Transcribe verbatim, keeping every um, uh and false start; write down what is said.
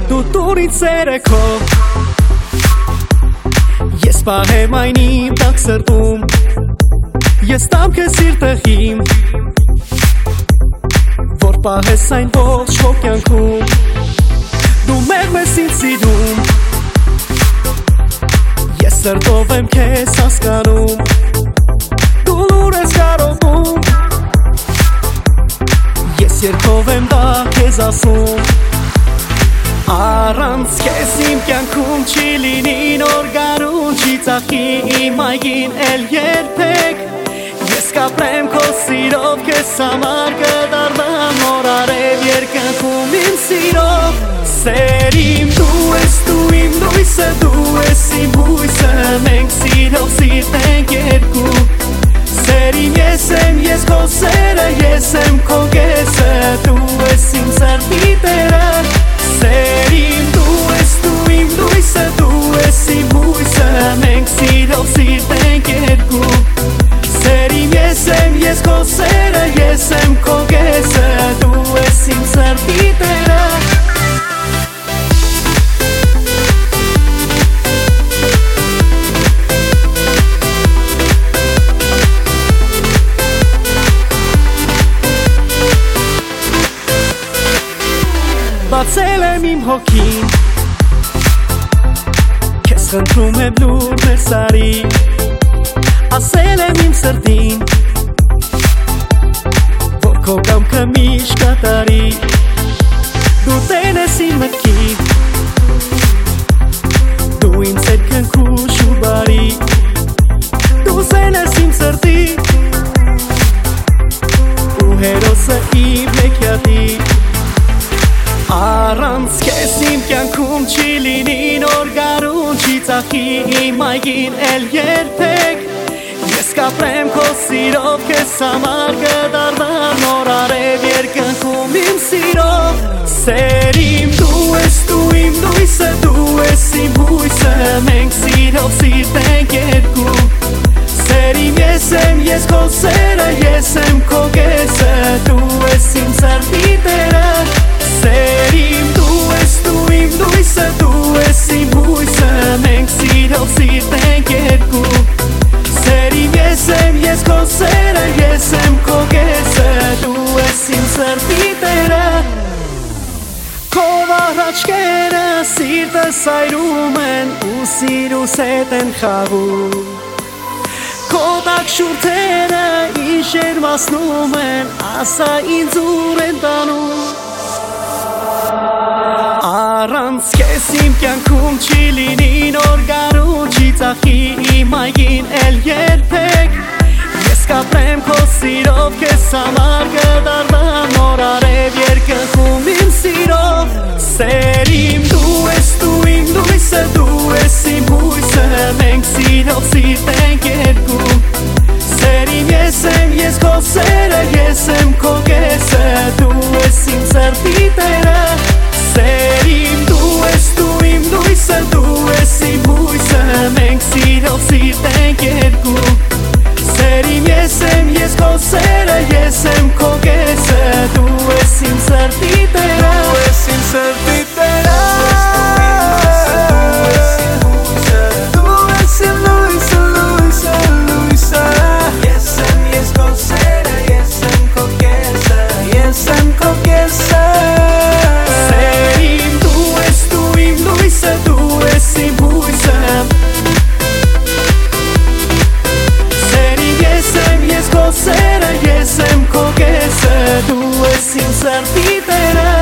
դու տուրից սերեքո Ես պահեմ այն իմ տակ սրտում Ես տամ քեզ սիրտեղիմ Որ պահես այն ողջ քո կյանքում Դու մեղմ ես ինձ սիրում Ես սրտով եմ քեզ հասկանում Դու լուր ես կարոտում Ես երգով եմ դա քեզ ասում Առանց քեզ իմ կյանքում չի լինի նոր գարուն Չի ծաղկի իմ այգին էլ երբեք Ես կապրեմ քո սիրով Քեզ համար կդառնամ նոր արև երկնքում իմ սիրով Սեր իմ դու ես դու իմ լույսը Դու ես իմ հույսը Մենք սիրով սիրտ ենք երկու Սեր իմ ես եմ ես քո սերը Ես եմ քո կեսը Դու ես իմ սրտի տերը Սեր իմ դու ես դու իմ լույսը Դու ես իմ հույսը Մենք սիրով սիրտ ենք երկու Սեր իմ ես եմ ես քո սերը Ես եմ քո կեսը Դու ես իմ սրտի տերը Բացել եմ իմ հոգին Քեզ խնդրում եմ լուր մեր սարի Ասել եմ իմ սրտին Որ քո կամքը միշտ կատարի Դու տեն ես իմ մտքին Դու իմ սերքն քուշ ու բարի Դու սեն ես իմ սրտի Ու հերոսը իմ հեքիաթի Առանց քեզ իմ կյանքում չի լինի նոր գարուն Չի ծաղկի իմ այգին էլ երբեք Ես կապրեմ քո սիրով Քեզ համար կդառնամ նոր արև երկնքում իմ սիրով Սեր իմ դու ես դու իմ լույսը Դու ես իմ հույսը Մենք սիրով սիրտ ենք երկու Սեր իմ ես եմ ես քո սերը Ես եմ քո կեսը Դու ես իմ սրտի տերը Սեր իմ դու ես դու իմ լույսը Դու ես իմ հույսը Մենք սիրով սիրտ ենք երկու Սեր իմ ես եմ ես քո սերը Ես եմ քո կեսը Դու ես իմ սրտի տերը Քո վարաճկերը սիրտս այրում են Ու սիրուս հետ են խաղում Քո տակ շուրթերը իշեր մասնում են Ասա ինձ ուր են տանում Առանց քեզ իմ կյանքում չի լինի նոր գարուն Չի ծաղկի իմ այգին էլ երբեք Ես կապրեմ քո սիրով Քեզ համար կդառնամ նոր արև երկնքում իմ սիրով Սեր իմ դու ես դու իմ լույսը Դու ես իմ հույսը Մենք սիրով սիրտ ենք երկու Սեր իմ ես եմ ես քո սերը Ես եմ քո կեսը Դու ես իմ սրտի տերը Սեր իմ դու ես դու իմ լույսը Դու ես իմ հույսը Մենք սիրով սիրտ ենք երկու Սեր իմ ես եմ ես քո սերը Ես եմ քո կեսը Դու ես իմ սրտի տերը Դու ես իմ սրտի տերը Դու ես իմ լույսը լույսը լույսը Ես եմ ես քո սերը Ես եմ քո կեսը Ես եմ քո կեսը Սերը ես եմ քո կեսը Դու ես իմ սրտի տերը